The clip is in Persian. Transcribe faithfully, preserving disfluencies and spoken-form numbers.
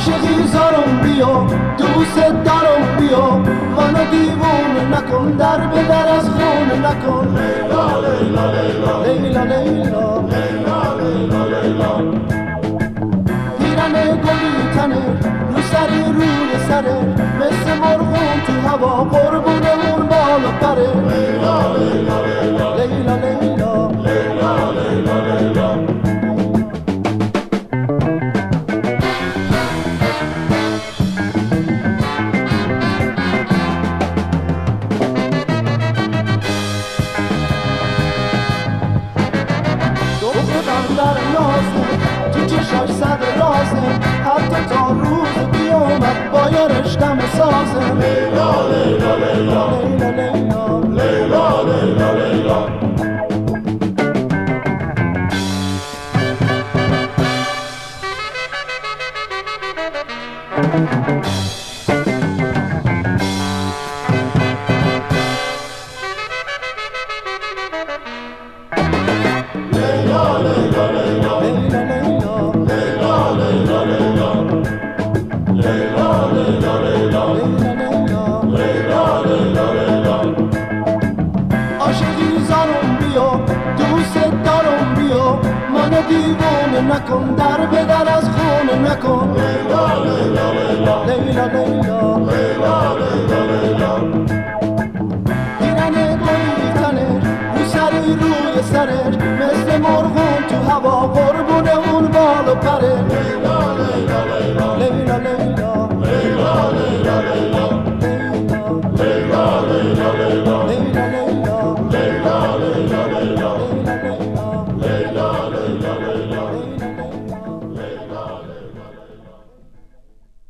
عاشقی زارم بیا دوست دارم بیا منو دیوونه نکن در به در از خونه نکن لیلا لیلا لیلا لیلا لیلا لیلا لیلا پیرن گلی تنه رو سری روی سره مثل مرغون تو هوا قربونه اون بالا پره لیلا لیلا لیلا لیلا لیلا لیلا لیلا لیلا تو چشاش صد رازه حتی تا روز بیامد با یه رشتم سازه لیلا لیلا لیلا لیلا لیلا لیلا لیلا لیلا دیوونه نکن در به در از خونه نکن لیلا لیلا لیلا لیلا لیلا لیلا لیلا لیلا پیرن گلی تنه رو سری روی سرش مثل مرغون تو هوا قربونه اون بال و پره لیلا لیلا